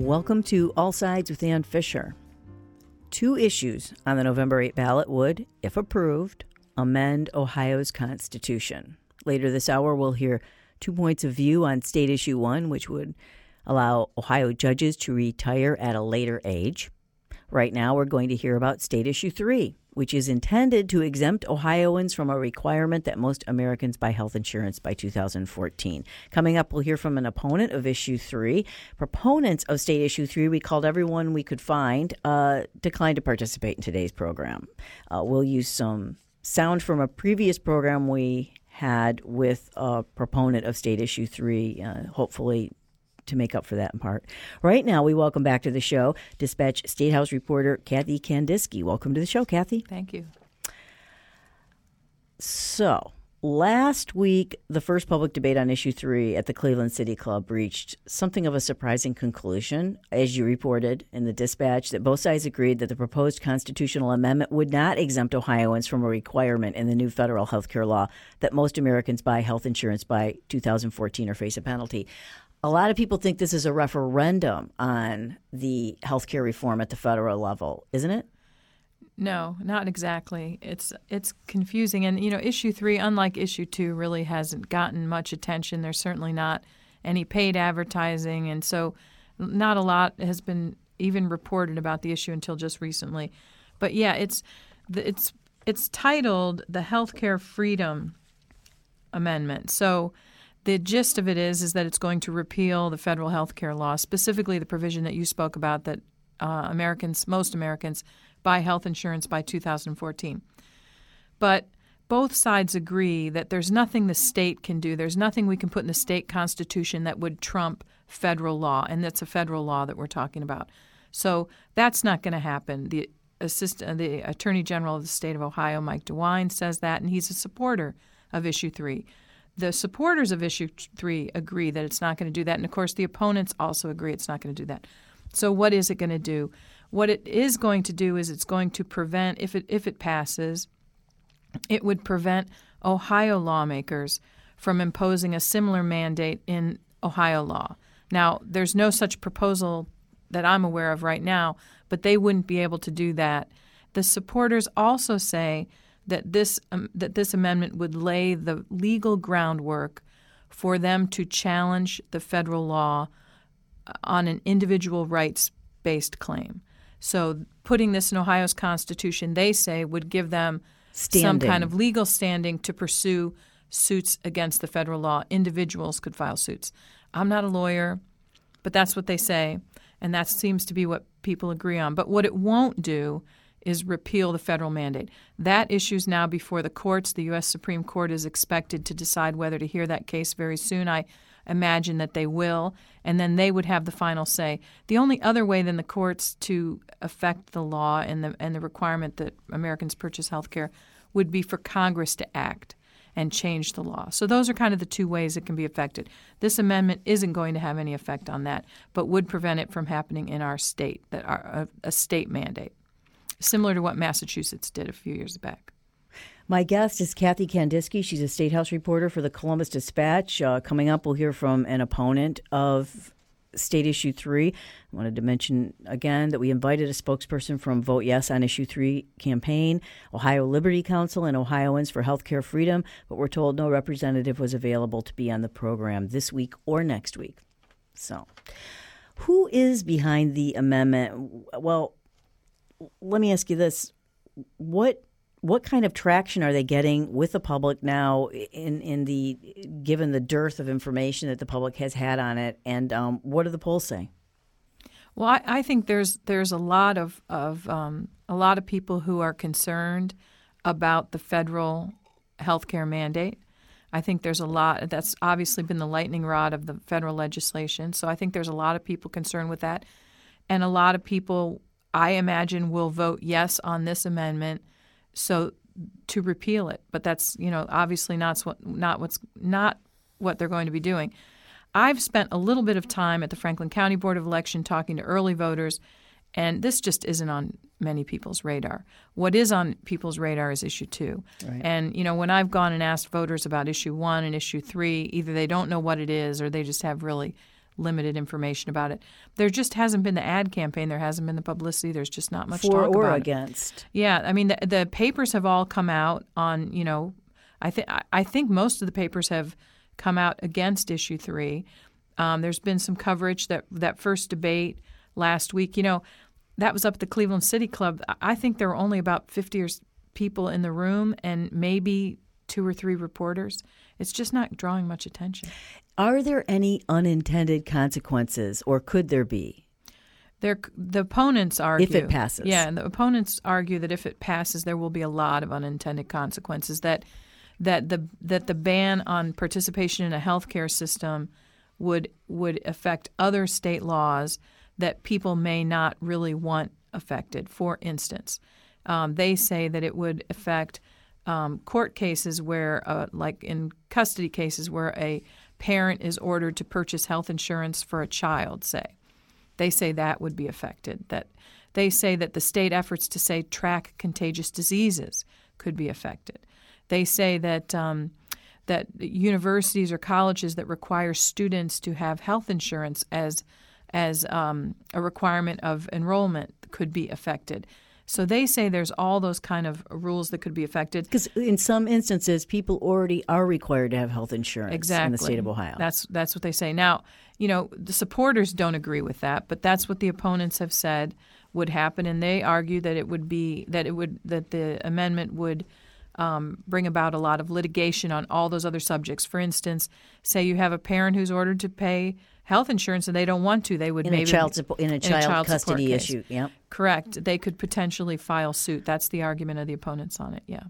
Welcome to All Sides with Ann Fisher. Two issues on the November 8 ballot would, if approved, amend Ohio's Constitution. Later this hour, we'll hear 2 points of view on State Issue 1, which would allow Ohio judges to retire at a later age. Right now, we're going to hear about State Issue 3, which is intended to exempt Ohioans from a requirement that most Americans buy health insurance by 2014. Coming up, we'll hear from an opponent of Issue 3. Proponents of State Issue 3, we called everyone we could find, declined to participate in today's program. We'll use some sound from a previous program we had with a proponent of State Issue 3, hopefully to make up for that in part. Right now, we welcome back to the show Dispatch State House reporter Kathy Kandiski. Welcome to the show, Kathy. Thank you. So, last week, the first public debate on Issue 3 at the Cleveland City Club reached something of a surprising conclusion. As you reported in the Dispatch, that both sides agreed that the proposed constitutional amendment would not exempt Ohioans from a requirement in the new federal health care law that most Americans buy health insurance by 2014 or face a penalty. A lot of people think this is a referendum on the health care reform at the federal level, isn't it? No, not exactly. It's confusing. And, Issue 3, unlike Issue 2, really hasn't gotten much attention. There's certainly not any paid advertising. And so not a lot has been even reported about the issue until just recently. But, yeah, it's titled the Healthcare Freedom Amendment. So the gist of it is that it's going to repeal the federal health care law, specifically the provision that you spoke about that most Americans buy health insurance by 2014. But both sides agree that there's nothing the state can do. There's nothing we can put in the state constitution that would trump federal law, and that's a federal law that we're talking about. So that's not going to happen. The Attorney General of the state of Ohio, Mike DeWine, says that, and he's a supporter of Issue 3. The supporters of Issue 3 agree that it's not going to do that. And, of course, the opponents also agree it's not going to do that. So what is it going to do? What it is going to do is it's going to prevent, if it passes, it would prevent Ohio lawmakers from imposing a similar mandate in Ohio law. Now, there's no such proposal that I'm aware of right now, but they wouldn't be able to do that. The supporters also say that this amendment would lay the legal groundwork for them to challenge the federal law on an individual rights-based claim. So putting this in Ohio's Constitution, they say, would give them some kind of legal standing to pursue suits against the federal law. Individuals could file suits. I'm not a lawyer, but that's what they say, and that seems to be what people agree on. But what it won't do is repeal the federal mandate. That issue is now before the courts. The U.S. Supreme Court is expected to decide whether to hear that case very soon. I imagine that they will, and then they would have the final say. The only other way than the courts to affect the law and the requirement that Americans purchase health care would be for Congress to act and change the law. So those are kind of the two ways it can be affected. This amendment isn't going to have any effect on that, but would prevent it from happening in our state, a state mandate, similar to what Massachusetts did a few years back. My guest is Kathy Kandiski. She's a State House reporter for the Columbus Dispatch. Coming up, we'll hear from an opponent of State Issue 3. I wanted to mention again that we invited a spokesperson from Vote Yes on Issue 3 campaign, Ohio Liberty Council, and Ohioans for Healthcare Freedom, but we're told no representative was available to be on the program this week or next week. So, who is behind the amendment? Well, let me ask you this. What kind of traction are they getting with the public now given the dearth of information that the public has had on it, and what do the polls say? Well, I think there's a lot of people who are concerned about the federal health care mandate. I think there's a lot that's obviously been the lightning rod of the federal legislation. So I think there's a lot of people concerned with that, and a lot of people, I imagine, will vote yes on this amendment. So to repeal it, but that's obviously not what they're going to be doing. I've spent a little bit of time at the Franklin County Board of Election talking to early voters, and this just isn't on many people's radar. What is on people's radar is Issue 2. Right. And when I've gone and asked voters about Issue 1 and Issue 3, either they don't know what it is or they just have really limited information about it. There just hasn't been the ad campaign. There hasn't been the publicity. There's just not much for talk or about against. Yeah, I mean the papers have all come out on, I think most of the papers have come out against issue 3. There's been some coverage that first debate last week. That was up at the Cleveland City Club. I think there were only about 50 people in the room and maybe 2 or 3 reporters. It's just not drawing much attention. Are there any unintended consequences, or could there be? The opponents argue if it passes. Yeah, and the opponents argue that if it passes, there will be a lot of unintended consequences. That the ban on participation in a healthcare system would affect other state laws that people may not really want affected. For instance, they say that it would affect court cases where, like in custody cases, where a parent is ordered to purchase health insurance for a child, say. They say that would be affected. That they say that the state efforts to, say, track contagious diseases could be affected. They say that that universities or colleges that require students to have health insurance as a requirement of enrollment could be affected. So they say there's all those kind of rules that could be affected. Because in some instances, people already are required to have health insurance exactly. in the state of Ohio. That's what they say. Now, the supporters don't agree with that, but that's what the opponents have said would happen, and they argue that that the amendment would bring about a lot of litigation on all those other subjects. For instance, say you have a parent who's ordered to pay health insurance and they don't want to, they would in a child custody issue. Yep. Correct. They could potentially file suit. That's the argument of the opponents on it. Yeah.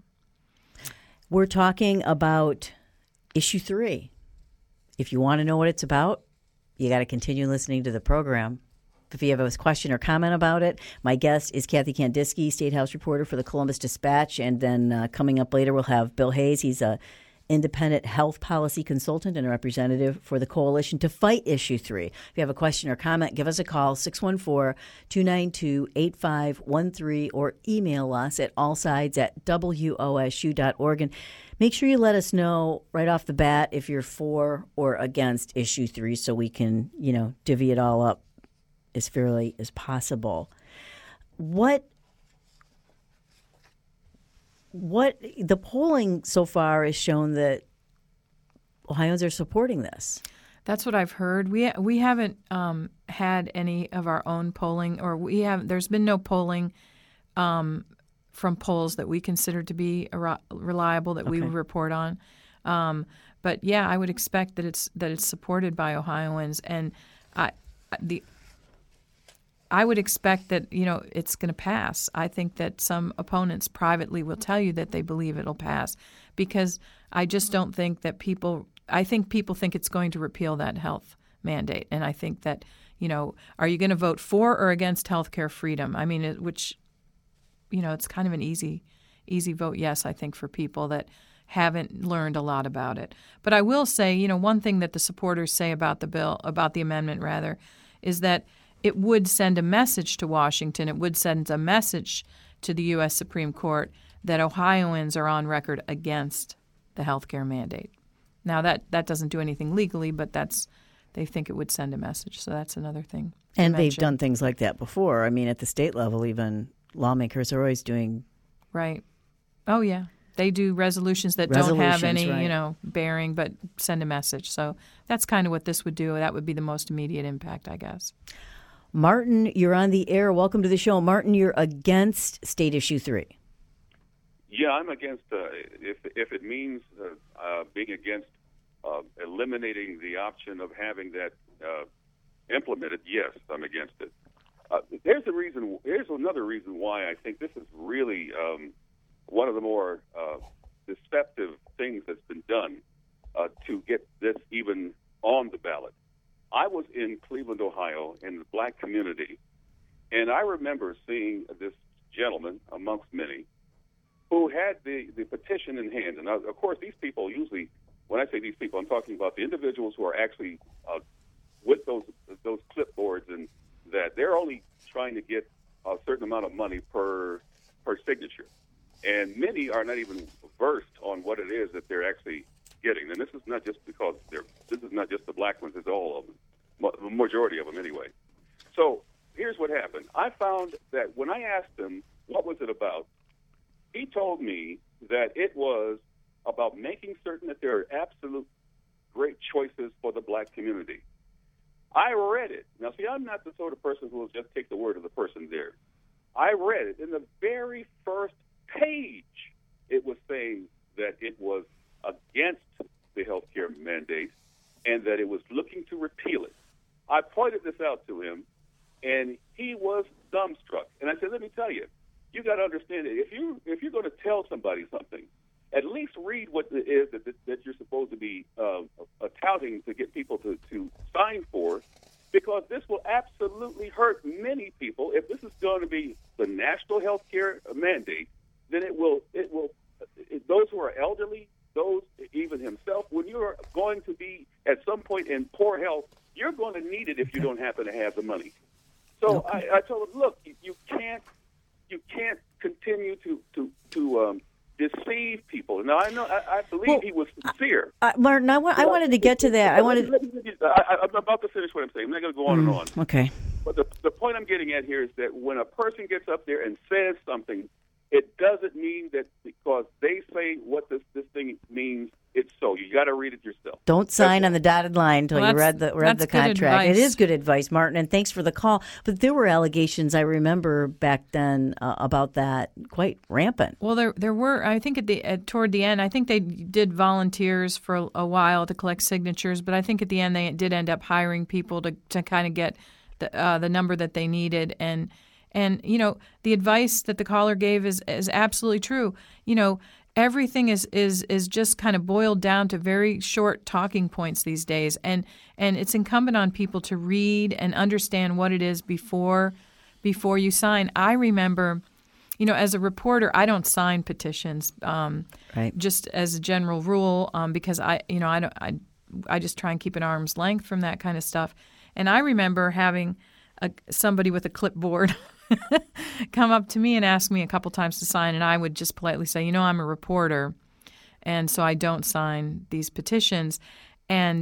We're talking about issue 3. If you want to know what it's about, you got to continue listening to the program. If you have a question or comment about it, my guest is Kathy Kandinsky, State House reporter for the Columbus Dispatch. And then coming up later, we'll have Bill Hayes. He's a independent health policy consultant and a representative for the coalition to fight issue 3. If you have a question or comment, give us a call, 614-292-8513, or email us at allsides@wosu.org. And make sure you let us know right off the bat if you're for or against issue 3 so we can, divvy it all up as fairly as possible. What the polling so far has shown that Ohioans are supporting this. That's what I've heard. We haven't had any of our own polling, or there's been no polling from polls that we consider to be reliable that we would report on. But yeah, I would expect that it's supported by Ohioans, and I would expect that, it's going to pass. I think that some opponents privately will tell you that they believe it'll pass, because I just don't think that I think people think it's going to repeal that health mandate. And I think that, are you going to vote for or against healthcare freedom? I mean, it's kind of an easy vote yes, I think, for people that haven't learned a lot about it. But I will say, one thing that the supporters say about the amendment rather, is that it would send a message to Washington. It would send a message to the U.S. Supreme Court that Ohioans are on record against the health care mandate. Now, that doesn't do anything legally, but they think it would send a message. So that's another thing. And they've done things like that before. I mean, at the state level, even lawmakers are always doing. Right. Oh, yeah. They do resolutions that don't have any, bearing, but send a message. So that's kind of what this would do. That would be the most immediate impact, I guess. Martin, you're on the air. Welcome to the show. Martin, you're against State Issue 3. Yeah, I'm against, if it means being against eliminating the option of having that implemented, yes, I'm against it. Here's another reason why I think this is really one of the more deceptive things that's been done to get this even on the ballot. I was in Cleveland, Ohio, in the black community, and I remember seeing this gentleman, amongst many, who had the petition in hand. And, of course, these people usually, when I say these people, I'm talking about the individuals who are actually with those clipboards, and that they're only trying to get a certain amount of money per signature. And many are not even versed on what it is that they're actually getting. And this is not just because this is not just the black ones, it's all of them. the majority of them anyway. So here's what happened. I found that when I asked him what was it about, he told me that it was about making certain that there are absolute great choices for the black community. I read it. Now, see, I'm not the sort of person who will just take the word of the person there. I read it. In the very first page, it was saying that it was against the health care mandate and that it was looking to repeal it. I pointed this out to him, and he was dumbstruck. And I said, let me tell you, you got to understand it. If you're going to tell somebody something, at least read what it is that you're supposed to be touting to get people to sign for, because this will absolutely hurt many people. If this is going to be the national health care mandate, then it will those who are elderly, those even himself, when you're going to be at some point in poor health, you're going to need it if you don't happen to have the money. So I told him, look, you can't continue to deceive people. Now I believe he was sincere. Martin, I wanted to get to that. I'm about to finish what I'm saying. I'm not going to go on and on. Okay. But the point I'm getting at here is that when a person gets up there and says something, it doesn't mean that because they say what this thing means, it's so. You got to read it yourself. Don't sign on the dotted line until you read the contract. It is good advice, Martin, and thanks for the call. But there were allegations, I remember back then, about that quite rampant. Well, there were. I think toward the end, I think they did volunteers for a while to collect signatures, but I think at the end they did end up hiring people to kind of get the number that they needed. And you know, the advice that the caller gave is absolutely true. You know, everything is just kind of boiled down to very short talking points these days, and it's incumbent on people to read and understand what it is before you sign. I remember, you know, as a reporter, I don't sign petitions, right, just as a general rule, because I just try and keep an arm's length from that kind of stuff. And I remember having somebody with a clipboard come up to me and ask me a couple times to sign, and I would just politely say, you know, I'm a reporter, and so I don't sign these petitions. And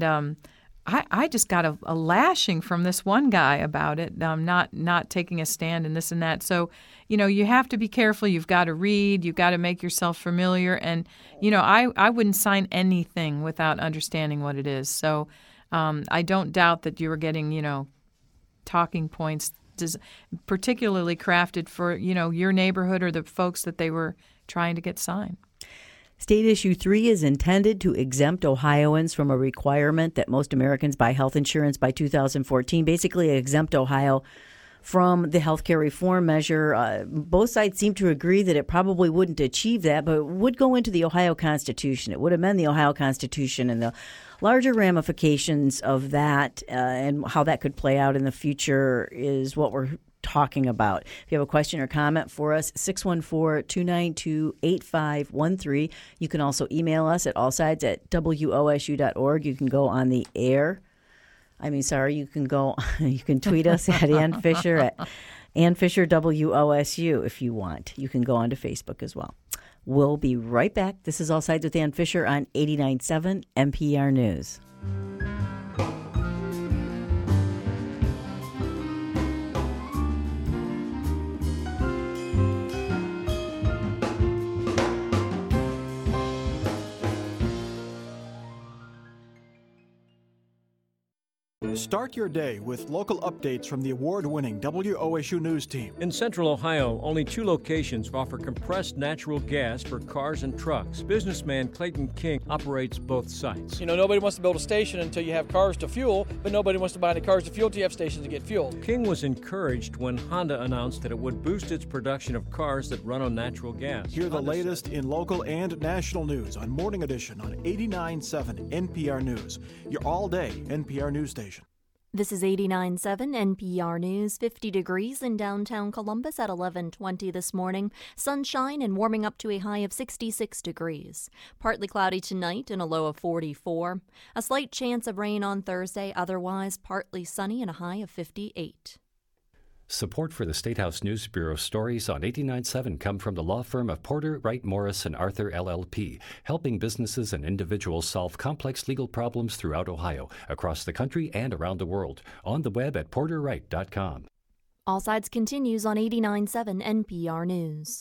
I just got a lashing from this one guy about it, not taking a stand and this and that. So, you know, you have to be careful. You've got to read. You've got to make yourself familiar. And, you know, I wouldn't sign anything without understanding what it is. So I don't doubt that you were getting, you know, talking points particularly crafted for, you know, your neighborhood or the folks that they were trying to get signed. State Issue 3 is intended to exempt Ohioans from a requirement that most Americans buy health insurance by 2014, basically exempt Ohio from the health care reform measure. Both sides seem to agree that it probably wouldn't achieve that, but it would go into the Ohio Constitution. It would amend the Ohio Constitution, and the larger ramifications of that and how that could play out in the future is what we're talking about. If you have a question or comment for us, 614-292-8513. You can also email us at allsides@wosu.org. You can go on the air. You can tweet us at Ann Fisher at Ann Fisher WOSU if you want. You can go onto Facebook as well. We'll be right back. This is All Sides with Ann Fisher on 89.7 NPR News. Start your day with local updates from the award-winning WOSU News team. In Central Ohio, only 2 locations offer compressed natural gas for cars and trucks. Businessman Clayton King operates both sites. You know, nobody wants to build a station until you have cars to fuel, but nobody wants to buy any cars to fuel until you have stations to get fuel. King was encouraged when Honda announced that it would boost its production of cars that run on natural gas. Hear the latest in local and national news on Morning Edition on 89.7 NPR News, your all-day NPR news station. This is 89.7 NPR News. 50 degrees in downtown Columbus at 11:20 this morning. Sunshine and warming up to a high of 66 degrees. Partly cloudy tonight and a low of 44. A slight chance of rain on Thursday, otherwise partly sunny and a high of 58. Support for the State House News Bureau stories on 89.7 come from the law firm of Porter, Wright, Morris, and Arthur LLP, helping businesses and individuals solve complex legal problems throughout Ohio, across the country, and around the world. On the web at porterwright.com. All Sides continues on 89.7 NPR News.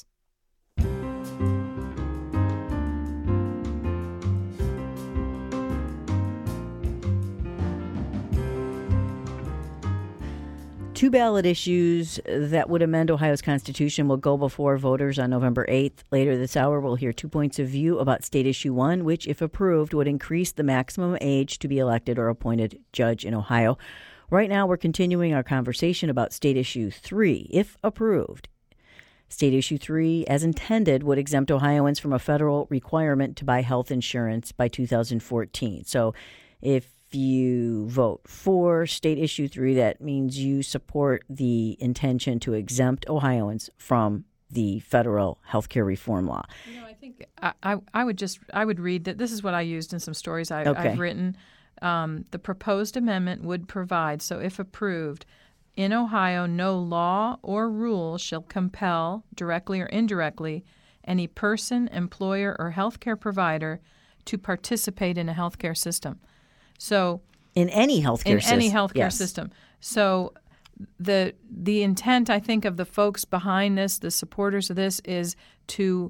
Two ballot issues that would amend Ohio's Constitution will go before voters on November 8th. Later this hour, we'll hear 2 points of view about State Issue 1, which, if approved, would increase the maximum age to be elected or appointed judge in Ohio. Right now, we're continuing our conversation about State Issue 3. If approved, State Issue 3, as intended, would exempt Ohioans from a federal requirement to buy health insurance by 2014. So if you vote for State Issue 3, that means you support the intention to exempt Ohioans from the federal health care reform law. I think I would read that. This is what I used in some stories I've written. The proposed amendment would provide, so if approved, in Ohio, no law or rule shall compel, directly or indirectly, any person, employer, or healthcare provider to participate in a healthcare system. So in any healthcare system. So the intent, I think, of the folks behind this, the supporters of this, is to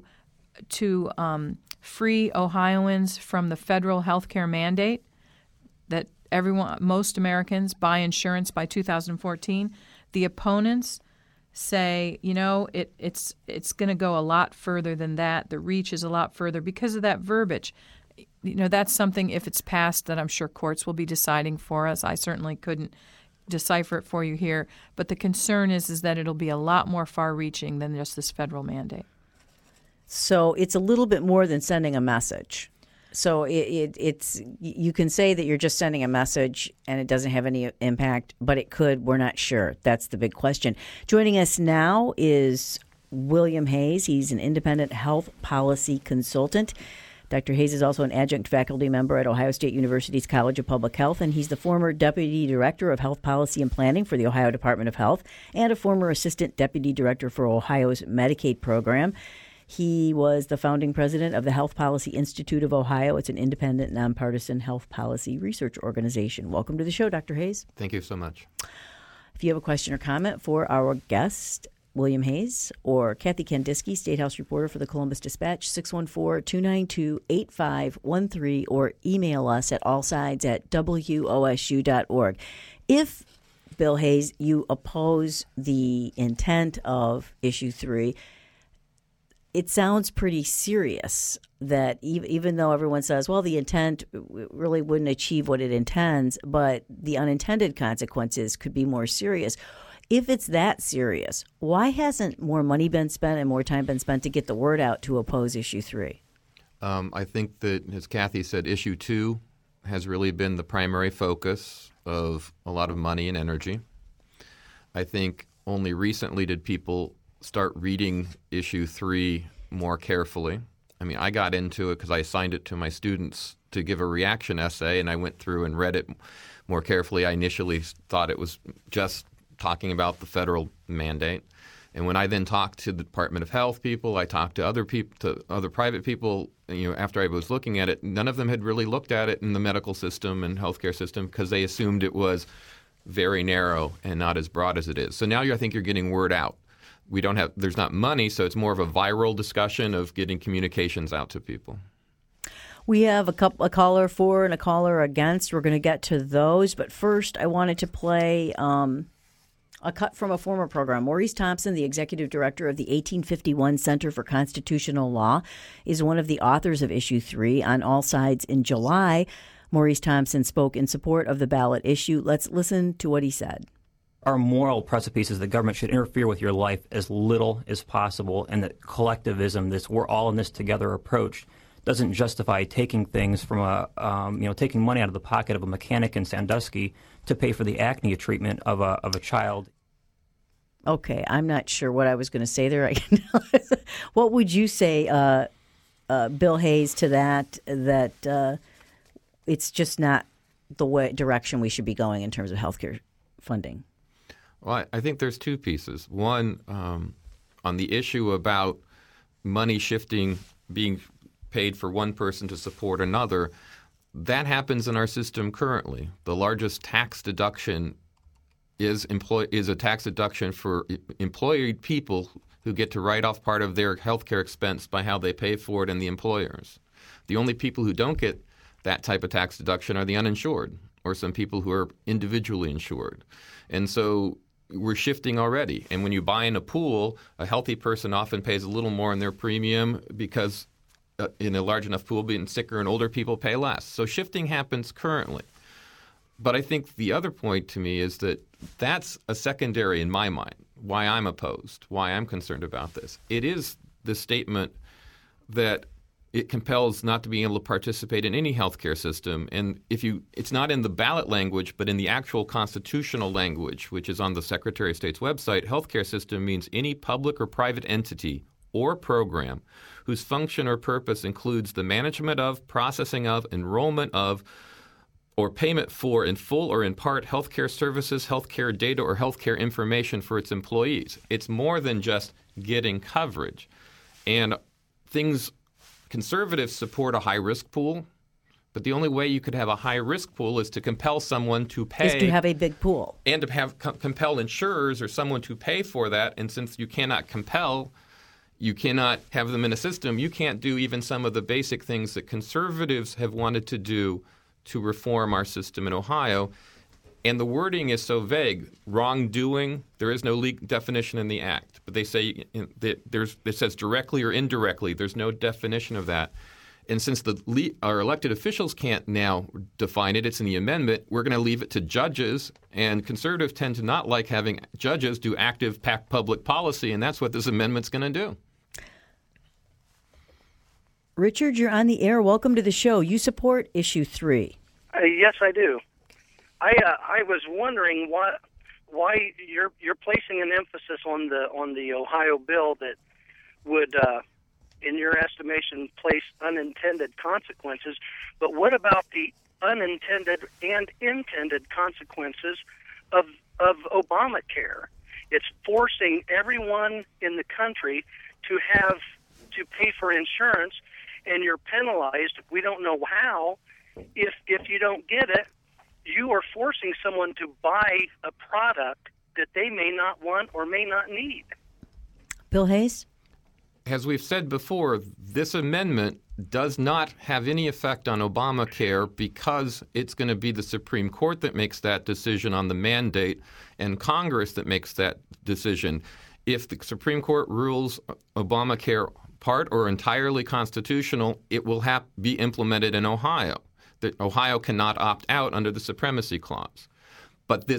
free Ohioans from the federal healthcare mandate that most Americans buy insurance by 2014. The opponents say, it's going to go a lot further than that. The reach is a lot further because of that verbiage. That's something, if it's passed, that I'm sure courts will be deciding for us. I certainly couldn't decipher it for you here. But the concern is that it'll be a lot more far-reaching than just this federal mandate. So it's a little bit more than sending a message. So it's you can say that you're just sending a message and it doesn't have any impact, but it could. We're not sure. That's the big question. Joining us now is William Hayes. He's an independent health policy consultant. Dr. Hayes is also an adjunct faculty member at Ohio State University's College of Public Health, and he's the former Deputy Director of Health Policy and Planning for the Ohio Department of Health and a former Assistant Deputy Director for Ohio's Medicaid program. He was the founding president of the Health Policy Institute of Ohio. It's an independent, nonpartisan health policy research organization. Welcome to the show, Dr. Hayes. Thank you so much. If you have a question or comment for our guest, William Hayes, or Kathy Kandinsky, State House reporter for the Columbus Dispatch, 614-292-8513, or email us at allsides@wosu.org. If, Bill Hayes, you oppose the intent of Issue 3, it sounds pretty serious that even though everyone says, well, the intent really wouldn't achieve what it intends, but the unintended consequences could be more serious. If it's that serious, why hasn't more money been spent and more time been spent to get the word out to oppose Issue 3? I think that, as Kathy said, Issue 2 has really been the primary focus of a lot of money and energy. I think only recently did people start reading Issue 3 more carefully. I mean, I got into it because I assigned it to my students to give a reaction essay, and I went through and read it more carefully. I initially thought it was just talking about the federal mandate. And when I then talked to the Department of Health people, I talked to other people, to other private people, after I was looking at it, none of them had really looked at it in the medical system and healthcare system because they assumed it was very narrow and not as broad as it is. So now I think you're getting word out. There's not money, so it's more of a viral discussion of getting communications out to people. We have a caller for and a caller against. We're going to get to those. But first, I wanted to play a cut from a former program. Maurice Thompson, the executive director of the 1851 Center for Constitutional Law, is one of the authors of Issue 3 on All Sides in July. Maurice Thompson spoke in support of the ballot issue. Let's listen to what he said. Our moral precipice is the government should interfere with your life as little as possible, and that collectivism, this we're all in this together approach, doesn't justify taking things from taking money out of the pocket of a mechanic in Sandusky to pay for the acne treatment of a child. Okay, I'm not sure what I was going to say there. What would you say, Bill Hayes, to that? That it's just not the direction we should be going in terms of healthcare funding. Well, I think there's two pieces. One, on the issue about money shifting, being paid for one person to support another, that happens in our system currently. The largest tax deduction is a tax deduction for employed people who get to write off part of their health care expense by how they pay for it and the employers. The only people who don't get that type of tax deduction are the uninsured or some people who are individually insured. And so we're shifting already. And when you buy in a pool, a healthy person often pays a little more in their premium because in a large enough pool, being sicker and older people pay less. So shifting happens currently. But I think the other point to me is that that's a secondary in my mind, why I'm opposed, why I'm concerned about this. It is the statement that it compels not to be able to participate in any healthcare system. And it's not in the ballot language, but in the actual constitutional language, which is on the Secretary of State's website, healthcare system means any public or private entity or program whose function or purpose includes the management of, processing of, enrollment of, or payment for, in full or in part, healthcare services, healthcare data, or healthcare information for its employees. It's more than just getting coverage. And conservatives support a high-risk pool, but the only way you could have a high-risk pool is to compel someone to pay. Is to have a big pool. And to have compel insurers or someone to pay for that. And since you cannot compel, you cannot have them in a system, you can't do even some of the basic things that conservatives have wanted to do to reform our system in Ohio. And the wording is so vague. Wrongdoing, there is no legal definition in the Act. But they say that it says directly or indirectly. There's no definition of that. And since our elected officials can't now define it, it's in the amendment, we're going to leave it to judges. And conservatives tend to not like having judges do active public policy, and that's what this amendment's going to do. Richard, you're on the air. Welcome to the show. You support Issue 3. Yes, I do. I was wondering why you're placing an emphasis on the Ohio bill that would, in your estimation, place unintended consequences. But what about the unintended and intended consequences of Obamacare? It's forcing everyone in the country to pay for insurance, and you're penalized. We don't know how. If you don't get it, you are forcing someone to buy a product that they may not want or may not need. Bill Hayes? As we've said before, this amendment does not have any effect on Obamacare because it's going to be the Supreme Court that makes that decision on the mandate and Congress that makes that decision. If the Supreme Court rules Obamacare part or entirely constitutional, it will be implemented in Ohio. That Ohio cannot opt out under the Supremacy Clause. But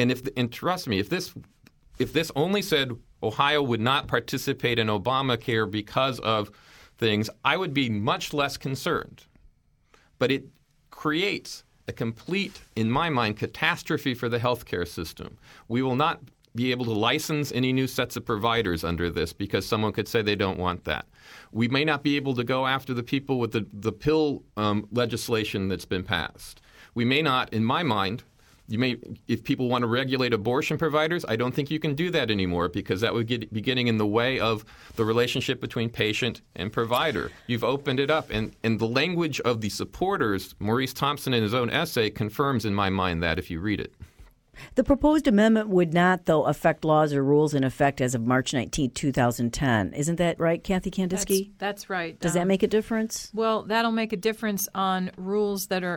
trust me, if this only said Ohio would not participate in Obamacare because of things, I would be much less concerned. But it creates a complete, in my mind, catastrophe for the healthcare system. We will not be able to license any new sets of providers under this because someone could say they don't want that. We may not be able to go after the people with the pill legislation that's been passed. We may not, in my mind, if people want to regulate abortion providers, I don't think you can do that anymore because that would be getting in the way of the relationship between patient and provider. You've opened it up. And the language of the supporters, Maurice Thompson in his own essay confirms in my mind that if you read it. The proposed amendment would not, though, affect laws or rules in effect as of March 19, 2010. Isn't that right, Kathy Kandinsky? That's right. Does that make a difference? Well, that'll make a difference on rules that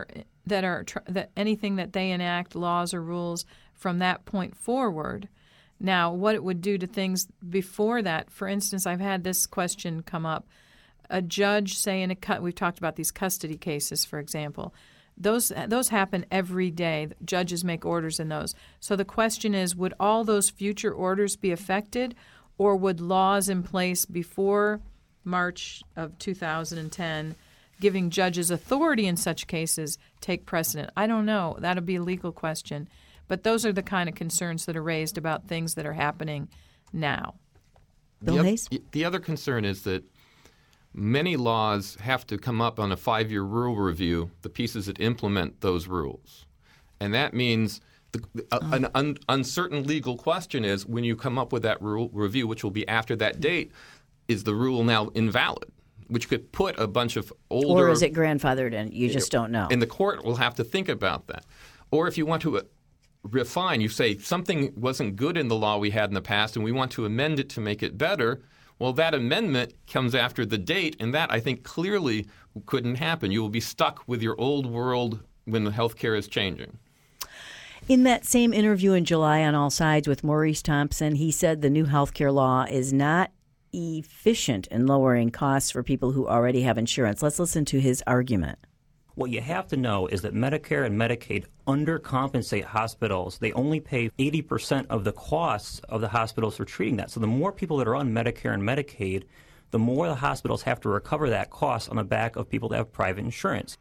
anything that they enact, laws or rules from that point forward. Now, what it would do to things before that, for instance, I've had this question come up. A judge, say we've talked about these custody cases, for example. Those happen every day. Judges make orders in those. So the question is, would all those future orders be affected, or would laws in place before March of 2010 giving judges authority in such cases take precedent? I don't know. That'll be a legal question. But those are the kind of concerns that are raised about things that are happening now. Bill Hayes? The other concern is that many laws have to come up on a 5-year rule review, the pieces that implement those rules. And that means An uncertain legal question is, when you come up with that rule review, which will be after that date, is the rule now invalid? Which could put a bunch of older... Or is it grandfathered in? You just don't know. And the court will have to think about that. Or if you want to refine, you say something wasn't good in the law we had in the past and we want to amend it to make it better, well, that amendment comes after the date, and that, I think, clearly couldn't happen. You will be stuck with your old world when the health care is changing. In that same interview in July on All Sides with Maurice Thompson, he said the new health care law is not efficient in lowering costs for people who already have insurance. Let's listen to his argument. What you have to know is that Medicare and Medicaid undercompensate hospitals. They only pay 80% of the costs of the hospitals for treating that. So the more people that are on Medicare and Medicaid, the more the hospitals have to recover that cost on the back of people that have private insurance.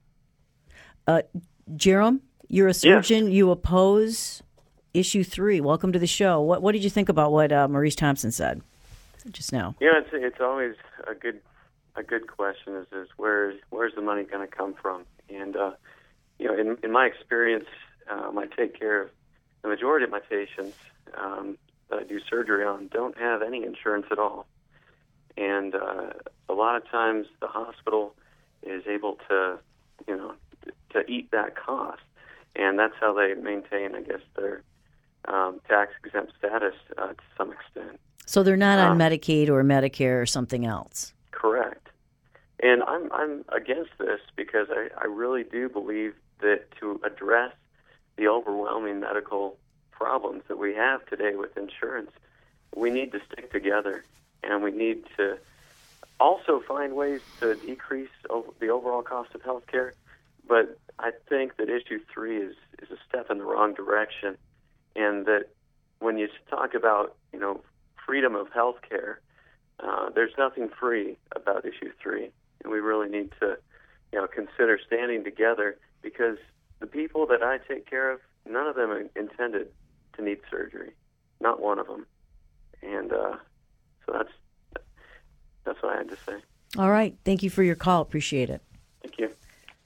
Jerome, you're a surgeon. Yes. You oppose issue 3. Welcome to the show. What did you think about what Maurice Thompson said just now? Yeah, it's always a good question. Is where's the money going to come from? And in my experience, I take care of the majority of my patients that I do surgery on don't have any insurance at all, and a lot of times the hospital is able to eat that cost, and that's how they maintain, I guess, their tax-exempt status to some extent. So they're not on Medicaid or Medicare or something else. Correct. And I'm against this because I really do believe that to address the overwhelming medical problems that we have today with insurance, we need to stick together, and we need to also find ways to decrease the overall cost of health care. But I think that issue 3 is a step in the wrong direction, and that when you talk about freedom of health care, there's nothing free about issue 3, and we really need to consider standing together, because the people that I take care of, none of them are intended to need surgery, not one of them, and so that's what I had to say. All right, thank you for your call. Appreciate it. Thank you.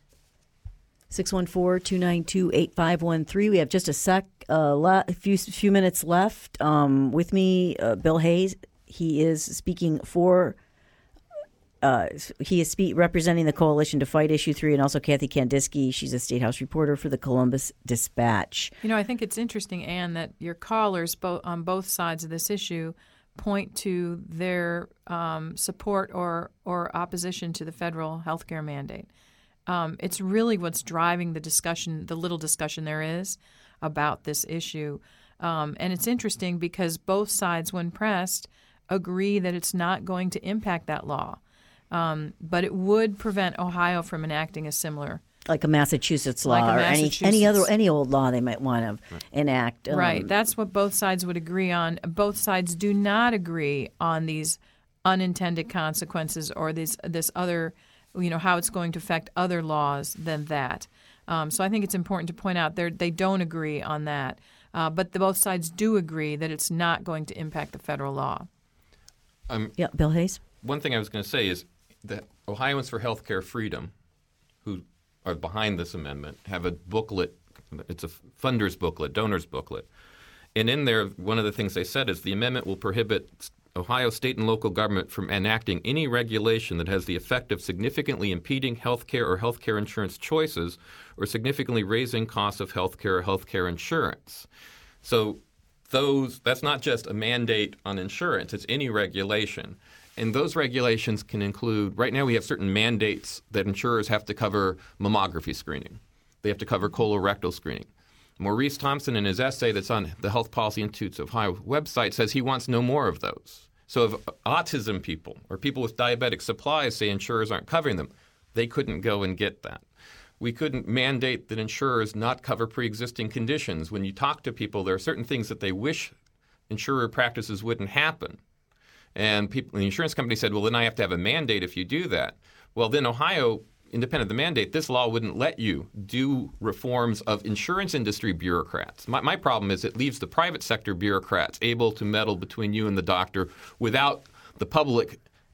614-292-8513. We have just a few minutes left. With me, Bill Hayes. He is speaking for. He is representing the coalition to fight issue 3, and also Kathy Kandinsky. She's a State House reporter for the Columbus Dispatch. I think it's interesting, Ann, that your callers on both sides of this issue point to their support or opposition to the federal health care mandate. It's really what's driving the discussion, the little discussion there is about this issue. And it's interesting because both sides, when pressed, agree that it's not going to impact that law. But it would prevent Ohio from enacting a similar, like a Massachusetts law, or any old law they might want to enact. Right. That's what both sides would agree on. Both sides do not agree on these unintended consequences or this other, how it's going to affect other laws than that. So I think it's important to point out they don't agree on that. But both sides do agree that it's not going to impact the federal law. Bill Hayes? One thing I was going to say is that Ohioans for Healthcare Freedom, who are behind this amendment, have a booklet. It's a funder's booklet, donor's booklet. And in there, one of the things they said is the amendment will prohibit Ohio state and local government from enacting any regulation that has the effect of significantly impeding health care or health care insurance choices or significantly raising costs of health care or health care insurance. So that's not just a mandate on insurance, it's any regulation. And those regulations can include, right now we have certain mandates that insurers have to cover mammography screening. They have to cover colorectal screening. Maurice Thompson, in his essay that's on the Health Policy Institute's Ohio website, says he wants no more of those. So if autism people or people with diabetic supplies say insurers aren't covering them, they couldn't go and get that. We couldn't mandate that insurers not cover pre-existing conditions. When you talk to people, there are certain things that they wish insurer practices wouldn't happen. And the insurance company said, well, then I have to have a mandate if you do that. Well, then Ohio, independent of the mandate, this law wouldn't let you do reforms of insurance industry bureaucrats. My problem is it leaves the private sector bureaucrats able to meddle between you and the doctor without the public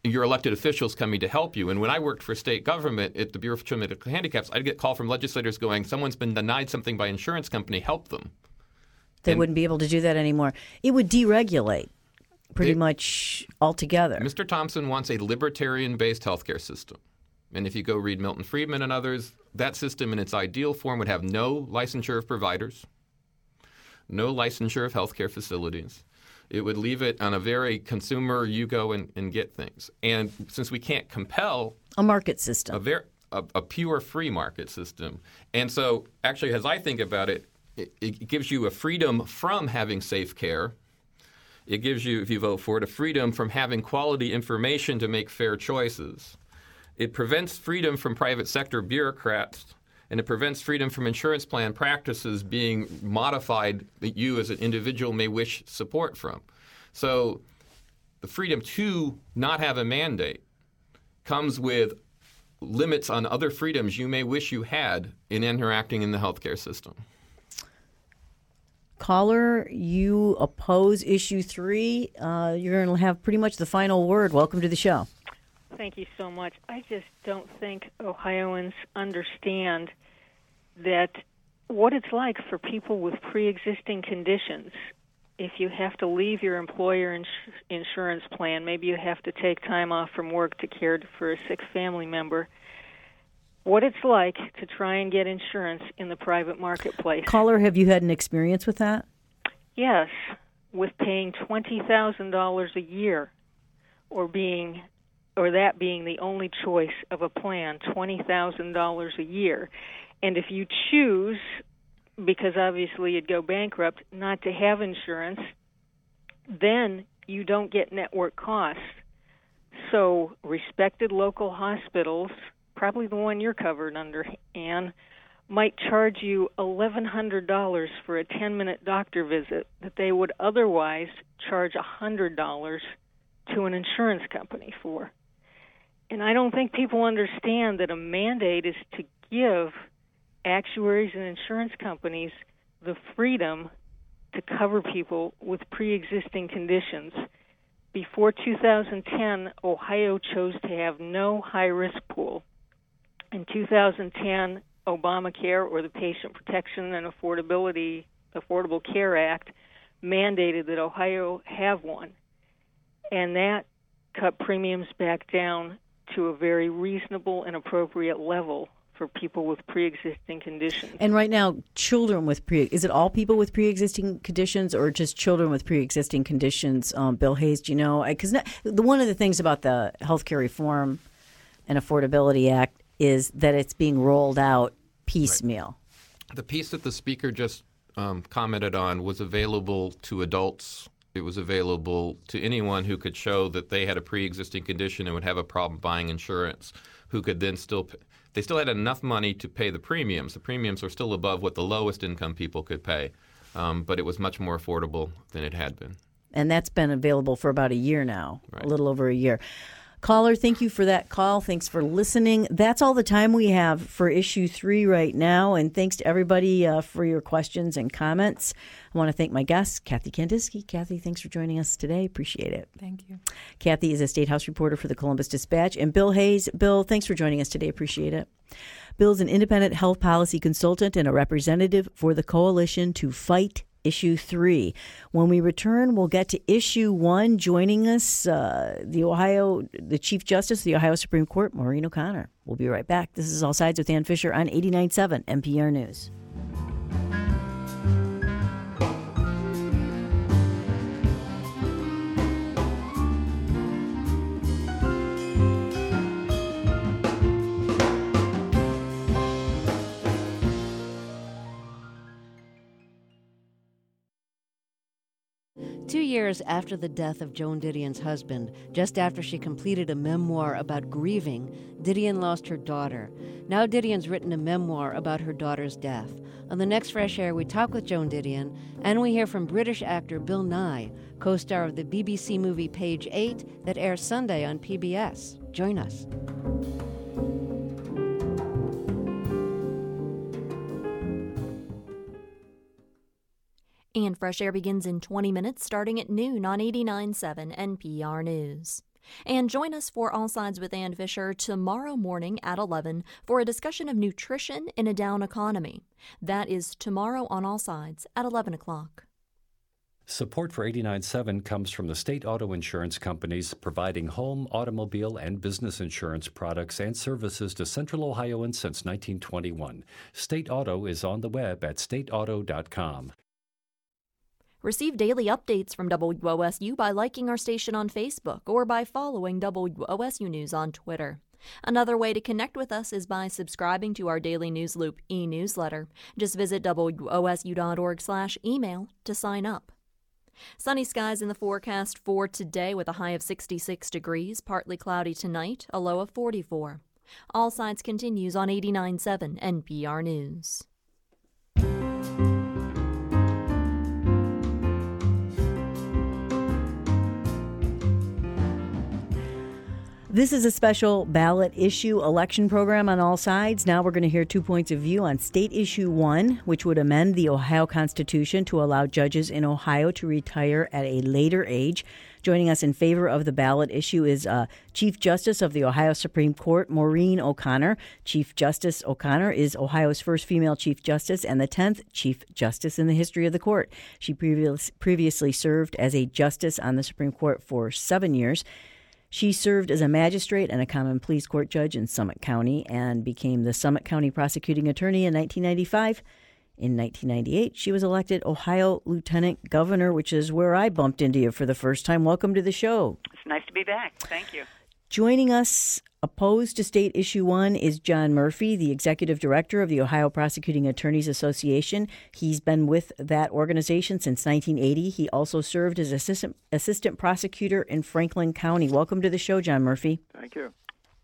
your elected officials coming to help you. And when I worked for state government at the Bureau for Children with Handicaps, I'd get a call from legislators going, someone's been denied something by insurance company, help them. They wouldn't be able to do that anymore. It would deregulate pretty much altogether. Mr. Thompson wants a libertarian-based healthcare system. And if you go read Milton Friedman and others, that system in its ideal form would have no licensure of providers, no licensure of healthcare facilities. It would leave it on a very consumer, you go and get things. And since we can't compel a market system, a pure free market system. And so actually, as I think about it, it gives you a freedom from having safe care. It gives you, if you vote for it, a freedom from having quality information to make fair choices. It prevents freedom from private sector bureaucrats, and it prevents freedom from insurance plan practices being modified that you as an individual may wish support from. So the freedom to not have a mandate comes with limits on other freedoms you may wish you had in interacting in the healthcare system. Caller, you oppose issue 3. You're going to have pretty much the final word. Welcome to the show. Thank you so much. I just don't think Ohioans understand that what it's like for people with pre-existing conditions. If you have to leave your employer insurance plan, maybe you have to take time off from work to care for a sick family member, what it's like to try and get insurance in the private marketplace. Caller, have you had an experience with that? Yes, with paying $20,000 a year or that being the only choice of a plan, $20,000 a year. And if you choose, because obviously you'd go bankrupt, not to have insurance, then you don't get network costs. So respected local hospitals, probably the one you're covered under, Ann, might charge you $1,100 for a 10-minute doctor visit that they would otherwise charge $100 to an insurance company for. And I don't think people understand that a mandate is to give actuaries and insurance companies the freedom to cover people with pre-existing conditions. Before 2010, Ohio chose to have no high-risk pool. In 2010, Obamacare, or the Patient Protection and Affordable Care Act, mandated that Ohio have one. And that cut premiums back down to a very reasonable and appropriate level for people with pre-existing conditions. And right now, children with is it all people with pre-existing conditions or just children with pre-existing conditions? Bill Hayes, do you know? Because one of the things about the Healthcare Reform and Affordability Act is that it's being rolled out piecemeal. Right. The piece that the speaker just commented on was available to adults. It was available to anyone who could show that they had a pre-existing condition and would have a problem buying insurance, who could then they still had enough money to pay the premiums. The premiums were still above what the lowest income people could pay, but it was much more affordable than it had been. And that's been available for about a year now, right. A little over a year. Caller, thank you for that call. Thanks for listening. That's all the time we have for issue 3 right now. And thanks to everybody for your questions and comments. I want to tthank my guest, Kathy Kandinsky. Kathy, thanks for joining us today. Appreciate it. Thank you. Kathy is a State House reporter for the Columbus Dispatch. And Bill Hayes. Bill, thanks for joining us today. Appreciate it. Bill's an independent health policy consultant and a representative for the Coalition to Fight Issue 3. When we return, we'll get to Issue 1. Joining us, the Chief Justice of the Ohio Supreme Court, Maureen O'Connor. We'll be right back. This is All Sides with Ann Fisher on 89.7 NPR News. Two years after the death of Joan Didion's husband, just after she completed a memoir about grieving, Didion lost her daughter. Now Didion's written a memoir about her daughter's death. On the next Fresh Air, we talk with Joan Didion, and we hear from British actor Bill Nighy, co-star of the BBC movie Page 8 that airs Sunday on PBS. Join us. And Fresh Air begins in 20 minutes, starting at noon on 89.7 NPR News. And join us for All Sides with Ann Fisher tomorrow morning at 11 for a discussion of nutrition in a down economy. That is tomorrow on All Sides at 11 o'clock. Support for 89.7 comes from the state auto insurance companies providing home, automobile, and business insurance products and services to Central Ohioans since 1921. State Auto is on the web at stateauto.com. Receive daily updates from WOSU by liking our station on Facebook or by following WOSU News on Twitter. Another way to connect with us is by subscribing to our Daily News Loop e-newsletter. Just visit wosu.org/email to sign up. Sunny skies in the forecast for today with a high of 66 degrees, partly cloudy tonight, a low of 44. All Sides continues on 89.7 NPR News. This is a special ballot issue election program on All Sides. Now we're going to hear 2 points of view on State Issue 1, which would amend the Ohio Constitution to allow judges in Ohio to retire at a later age. Joining us in favor of the ballot issue is Chief Justice of the Ohio Supreme Court, Maureen O'Connor. Chief Justice O'Connor is Ohio's first female Chief Justice and the 10th Chief Justice in the history of the court. She previously served as a justice on the Supreme Court for 7 years. She served as a magistrate and a common pleas court judge in Summit County and became the Summit County prosecuting attorney in 1995. In 1998, she was elected Ohio Lieutenant Governor, which is where I bumped into you for the first time. Welcome to the show. It's nice to be back. Thank you. Joining us, opposed to State Issue 1, is John Murphy, the Executive Director of the Ohio Prosecuting Attorneys Association. He's been with that organization since 1980. He also served as assistant prosecutor in Franklin County. Welcome to the show, John Murphy. Thank you.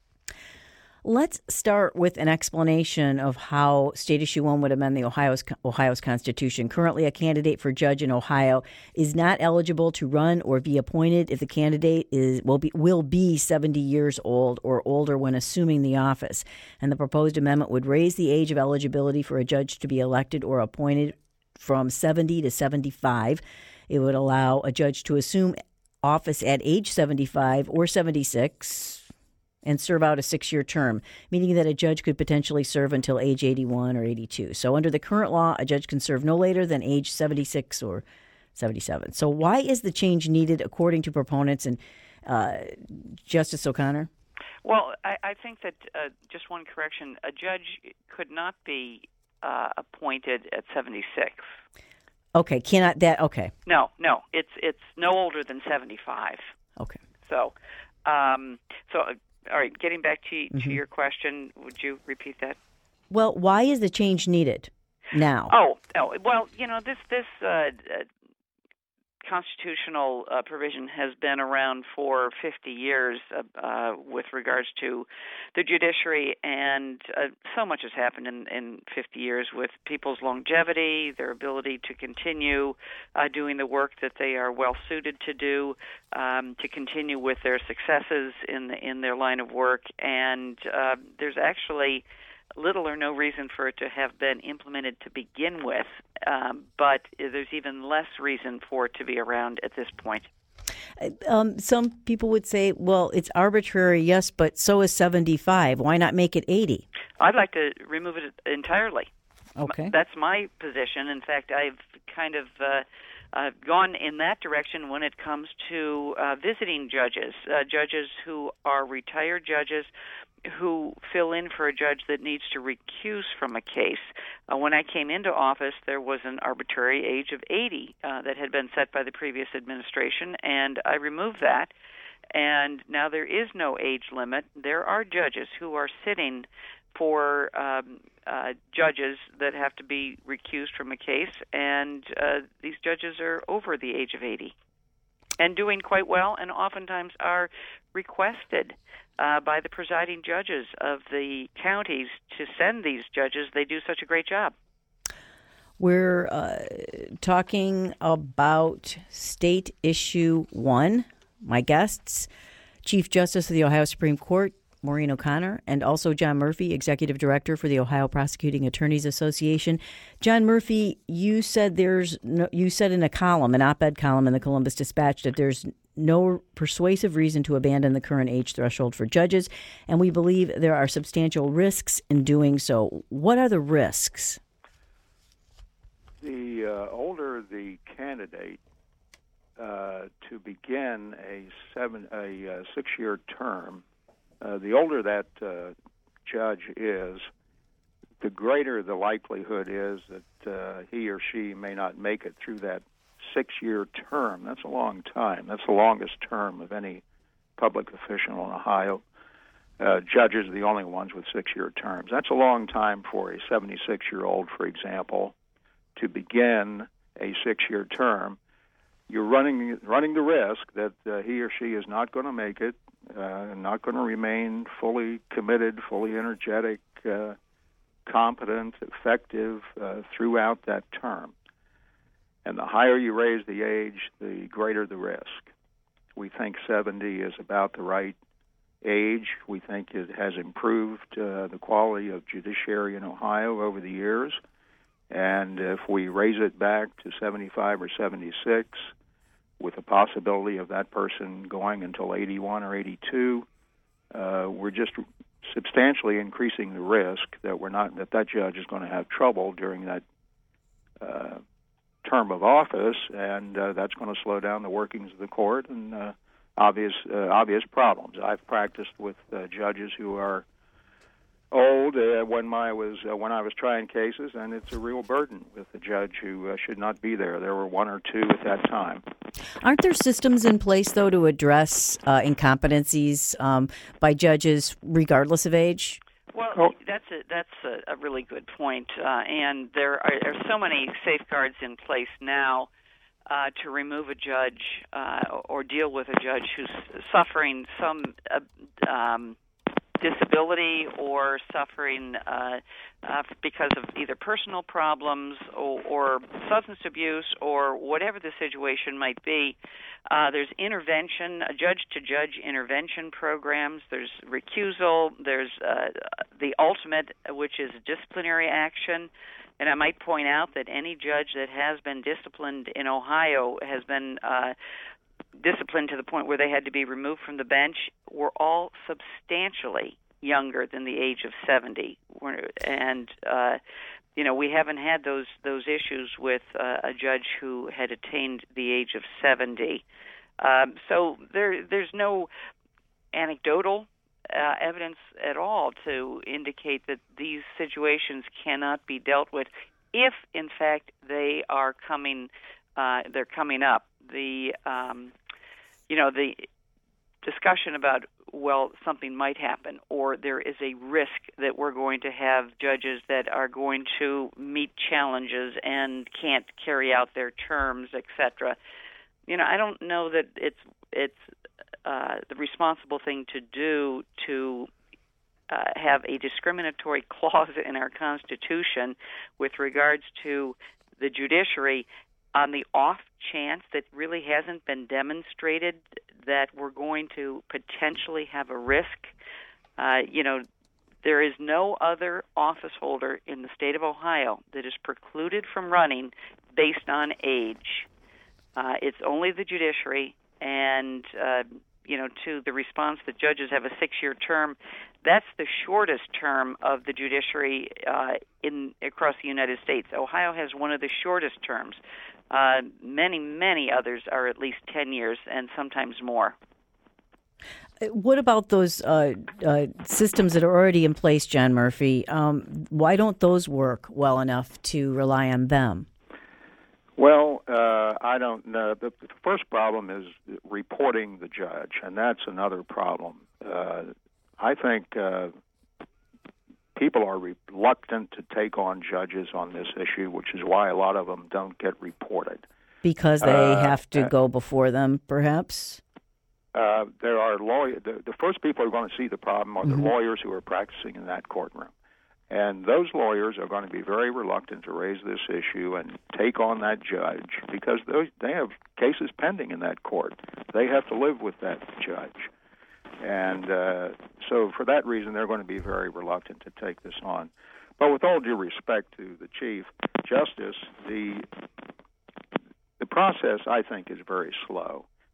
Let's start with an explanation of how State Issue 1 would amend the Ohio's Constitution. Currently, a candidate for judge in Ohio is not eligible to run or be appointed if the candidate will be 70 years old or older when assuming the office. And the proposed amendment would raise the age of eligibility for a judge to be elected or appointed from 70 to 75. It would allow a judge to assume office at age 75 or 76 and serve out a 6-year term, meaning that a judge could potentially serve until age 81 or 82. So under the current law, a judge can serve no later than age 76 or 77. So why is the change needed according to proponents and Justice O'Connor? Well, I think that just one correction, a judge could not be appointed at 76. Okay, cannot that, okay. No, it's no older than 75. Okay. So, all right, getting back to your question, would you repeat that? Well, why is the change needed now? Oh, well, this constitutional provision has been around for 50 years with regards to the judiciary, and so much has happened in 50 years with people's longevity, their ability to continue doing the work that they are well suited to do, to continue with their successes in their line of work, and there's actually little or no reason for it to have been implemented to begin with, but there's even less reason for it to be around at this point. Some people would say, well, it's arbitrary, yes, but so is 75. Why not make it 80? I'd like to remove it entirely. Okay. That's my position. In fact, I've kind of gone in that direction when it comes to visiting judges, judges who are retired judges who fill in for a judge that needs to recuse from a case. When I came into office, there was an arbitrary age of 80 that had been set by the previous administration, and I removed that. And now there is no age limit. There are judges who are sitting for judges that have to be recused from a case, and these judges are over the age of 80 and doing quite well, and oftentimes are requested by the presiding judges of the counties to send these judges. They do such a great job. We're talking about State Issue 1. My guests, Chief Justice of the Ohio Supreme Court, Maureen O'Connor, and also John Murphy, Executive Director for the Ohio Prosecuting Attorneys Association. John Murphy, you said in a column, an op-ed column in the Columbus Dispatch, that there's no persuasive reason to abandon the current age threshold for judges, and we believe there are substantial risks in doing so. What are the risks? The older the candidate to begin a 6-year term, the older that judge is, the greater the likelihood is that he or she may not make it through that 6-year term. That's a long time. That's the longest term of any public official in Ohio. Judges are the only ones with 6-year terms. That's a long time for a 76-year-old, for example, to begin a 6-year term. You're running the risk that he or she is not going to make it, not going to remain fully committed, fully energetic, competent, effective throughout that term. And the higher you raise the age, the greater the risk. We think 70 is about the right age. We think it has improved the quality of judiciary in Ohio over the years. And if we raise it back to 75 or 76, with the possibility of that person going until 81 or 82, we're just substantially increasing the risk that that judge is going to have trouble during that term of office, and that's going to slow down the workings of the court and obvious problems. I've practiced with judges who are old when I was trying cases, and it's a real burden with a judge who should not be there. There were one or two at that time. Aren't there systems in place, though, to address incompetencies by judges regardless of age? Well, that's a really good point, and there are so many safeguards in place now to remove a judge or deal with a judge who's suffering some disability or suffering because of either personal problems or substance abuse or whatever the situation might be. There's intervention, judge-to-judge intervention programs. There's recusal. There's the ultimate, which is disciplinary action. And I might point out that any judge that has been disciplined in Ohio has been disciplined to the point where they had to be removed from the bench were all substantially younger than the age of 70. And, we haven't had those issues with a judge who had attained the age of 70. So there's no anecdotal evidence at all to indicate that these situations cannot be dealt with if, in fact, they're coming up. The discussion about, something might happen, or there is a risk that we're going to have judges that are going to meet challenges and can't carry out their terms, etc. I don't know that it's the responsible thing to do to have a discriminatory clause in our Constitution with regards to the judiciary on the off chance that really hasn't been demonstrated that we're going to potentially have a risk. There is no other office holder in the state of Ohio that is precluded from running based on age. It's only the judiciary, and to the response that judges have a 6-year term, that's the shortest term of the judiciary across the United States. Ohio has one of the shortest terms. Many others are at least 10 years and sometimes more. What about those systems that are already in place, John Murphy? Why don't those work well enough to rely on them? Well, I don't know. The first problem is reporting the judge, and that's another problem. I think people are reluctant to take on judges on this issue, which is why a lot of them don't get reported. Because they have to go before them, perhaps? There are lawyers. The first people who are going to see the problem are the lawyers who are practicing in that courtroom. And those lawyers are going to be very reluctant to raise this issue and take on that judge because they have cases pending in that court. They have to live with that judge. And so for that reason, they're going to be very reluctant to take this on. But with all due respect to the Chief Justice, the process, I think, is very slow.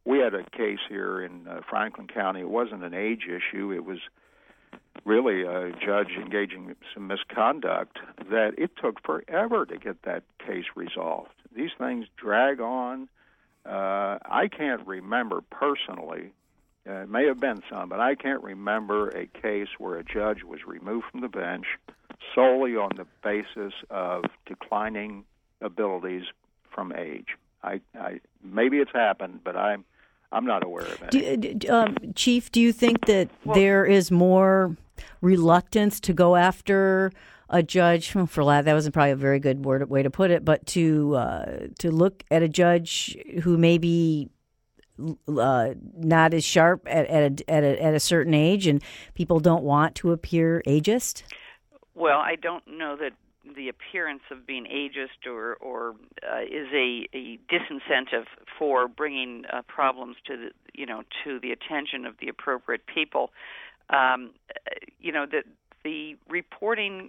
we had a case here in Franklin County. It wasn't an age issue. It was really a judge engaging in some misconduct that it took forever to get that case resolved. These things drag on. I can't remember personally, it may have been some, but I can't remember a case where a judge was removed from the bench solely on the basis of declining abilities from age. I maybe it's happened, but I'm not aware of it. Chief, do you think that there is more reluctance to go after a judge? That wasn't probably a very good way to put it, but to look at a judge who may be not as sharp at a certain age, and people don't want to appear ageist? Well, I don't know that the appearance of being ageist or is a disincentive for bringing problems to the attention of the appropriate people. The reporting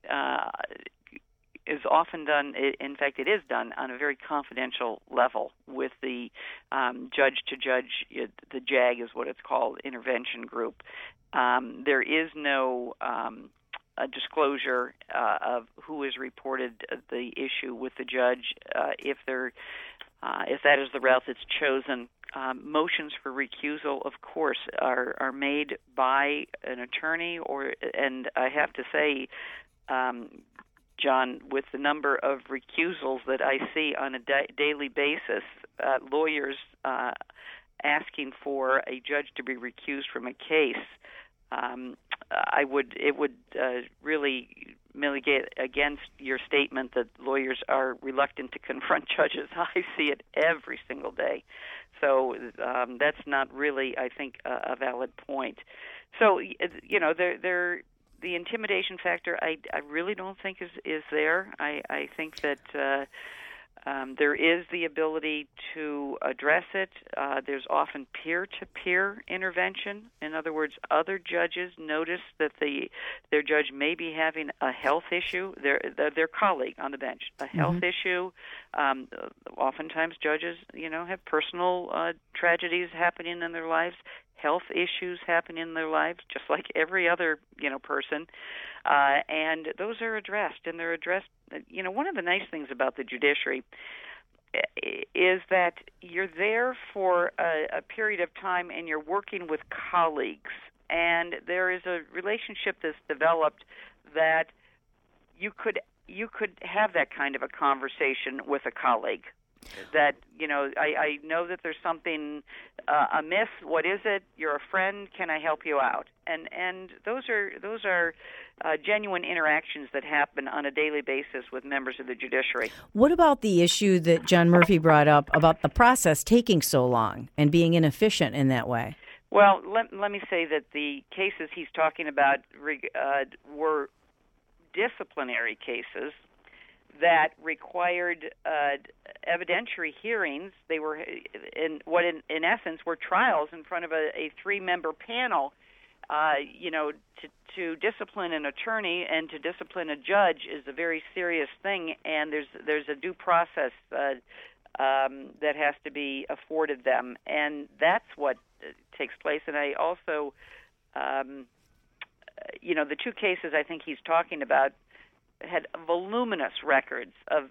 is often done. In fact, it is done on a very confidential level with the judge to judge. The JAG is what it's called, intervention group. There is no a disclosure of who has reported the issue with the judge. If that is the route that's chosen, motions for recusal, of course, are made by an attorney. And I have to say, John, with the number of recusals that I see on a daily basis, lawyers asking for a judge to be recused from a case, it would really mitigate against your statement that lawyers are reluctant to confront judges. I see it every single day. So that's not really, I think, a valid point. So, the intimidation factor, I really don't think is there. I think that there is the ability to address it. There's often peer-to-peer intervention. In other words, other judges notice that their judge may be having a health issue, their colleague on the bench, a health issue. Oftentimes judges, have personal tragedies happening in their lives, health issues happen in their lives, just like every other, person. And those are addressed, and they're addressed. One of the nice things about the judiciary is that you're there for a period of time and you're working with colleagues, and there is a relationship that's developed that you could have that kind of a conversation with a colleague. That, I know that there's something amiss. What is it? You're a friend. Can I help you out? And those are genuine interactions that happen on a daily basis with members of the judiciary. What about the issue that John Murphy brought up about the process taking so long and being inefficient in that way? Well, let me say that the cases he's talking about were disciplinary cases that required evidentiary hearings. They were in essence were trials in front of a 3-member panel. To discipline an attorney and to discipline a judge is a very serious thing, and there's a due process that has to be afforded them, and that's what takes place. And I also, the 2 cases I think he's talking about had voluminous records of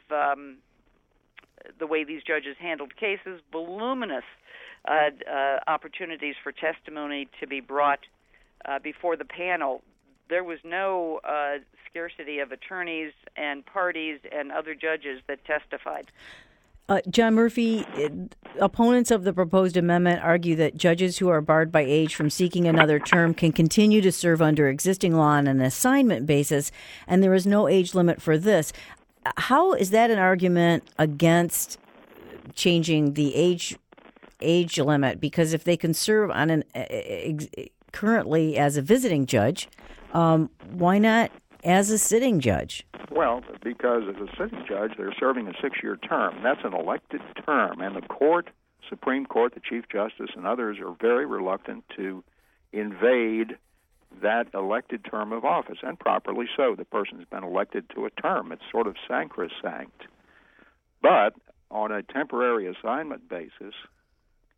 the way these judges handled cases, voluminous opportunities for testimony to be brought before the panel. There was no scarcity of attorneys and parties and other judges that testified. John Murphy, opponents of the proposed amendment argue that judges who are barred by age from seeking another term can continue to serve under existing law on an assignment basis, and there is no age limit for this. How is that an argument against changing the age limit? Because if they can serve on currently as a visiting judge, why not as a sitting judge? Well, because as a sitting judge, they're serving a 6-year term. That's an elected term, and the court, Supreme Court, the Chief Justice, and others are very reluctant to invade that elected term of office, and properly so. The person's been elected to a term. It's sort of sacrosanct. But on a temporary assignment basis,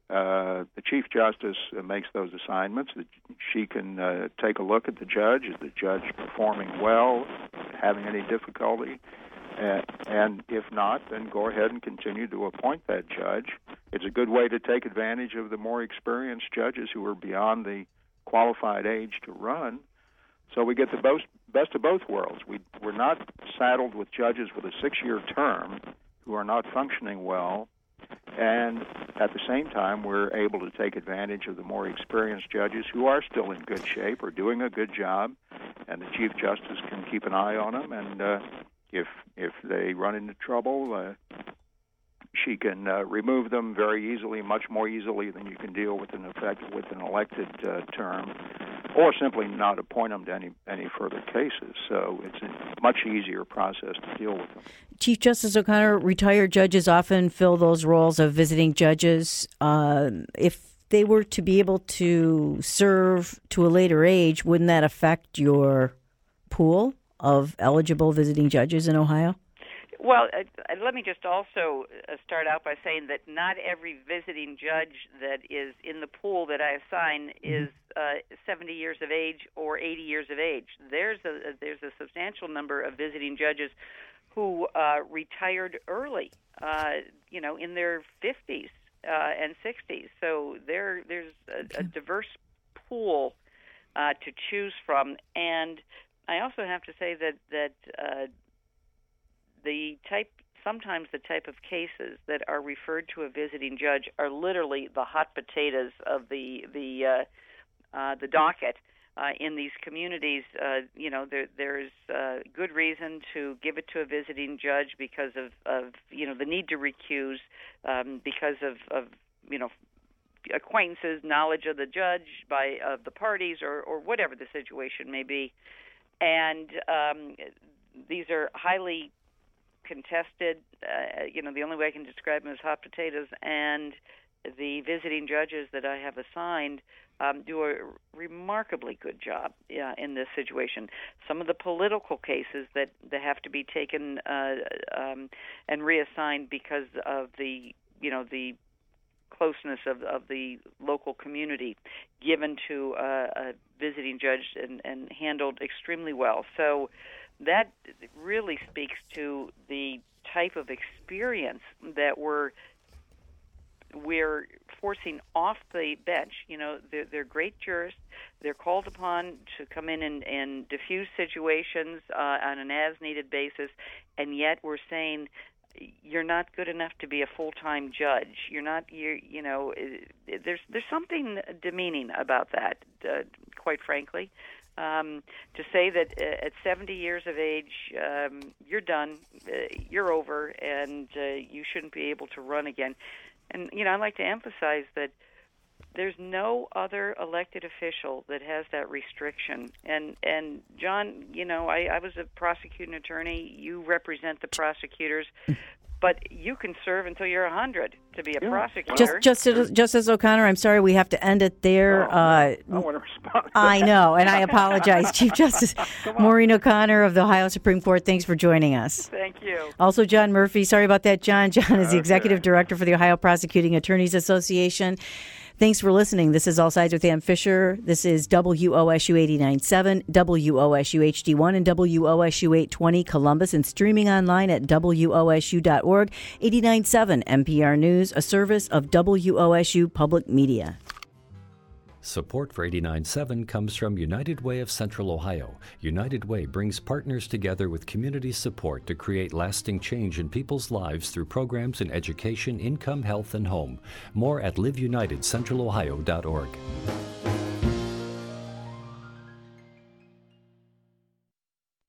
The Chief Justice makes those assignments. She can take a look at the judge. Is the judge performing well, having any difficulty? And if not, then go ahead and continue to appoint that judge. It's a good way to take advantage of the more experienced judges who are beyond the qualified age to run. So we get the best of both worlds. We're not saddled with judges with a 6-year term who are not functioning well, and at the same time, we're able to take advantage of the more experienced judges who are still in good shape or doing a good job, and the Chief Justice can keep an eye on them, and if they run into trouble, she can remove them very easily, much more easily than you can deal with an elected term, or simply not appoint them to any further cases. So it's a much easier process to deal with them. Chief Justice O'Connor, retired judges often fill those roles of visiting judges. If they were to be able to serve to a later age, wouldn't that affect your pool of eligible visiting judges in Ohio? Well, let me just also start out by saying that not every visiting judge that is in the pool that I assign is 70 years of age or 80 years of age. There's a substantial number of visiting judges who retired early, in their 50s and 60s. So there's a diverse pool to choose from. And I also have to say that sometimes the type of cases that are referred to a visiting judge are literally the hot potatoes of the docket in these communities. There's good reason to give it to a visiting judge because of the need to recuse, because of acquaintances, knowledge of the judge of the parties, or whatever the situation may be, and these are highly contested. The only way I can describe them as hot potatoes, and the visiting judges that I have assigned do a remarkably good job in this situation. Some of the political cases that have to be taken and reassigned because of the closeness of the local community, given to a visiting judge and handled extremely well. So that really speaks to the type of experience that we're forcing off the bench. They're great jurists. They're called upon to come in and diffuse situations on an as-needed basis, and yet we're saying you're not good enough to be a full-time judge. There's something demeaning about that, quite frankly. To say that at 70 years of age, you're done, you're over, and you shouldn't be able to run again. And, I'd like to emphasize that there's no other elected official that has that restriction. And John, I was a prosecuting attorney. You represent the prosecutors. But you can serve until you're 100 to be a prosecutor. Justice O'Connor, I'm sorry, we have to end it there. I want to respond. I know, and I apologize. Chief Justice Maureen O'Connor of the Ohio Supreme Court, thanks for joining us. Thank you. Also, John Murphy. Sorry about that, John. John is the Executive Director for the Ohio Prosecuting Attorneys Association. Thanks for listening. This is All Sides with Ann Fisher. This is WOSU 89.7, WOSU HD1, and WOSU 820 Columbus, and streaming online at WOSU.org. 89.7 NPR News, a service of WOSU Public Media. Support for 89.7 comes from United Way of Central Ohio. United Way brings partners together with community support to create lasting change in people's lives through programs in education, income, health, and home. More at liveunitedcentralohio.org.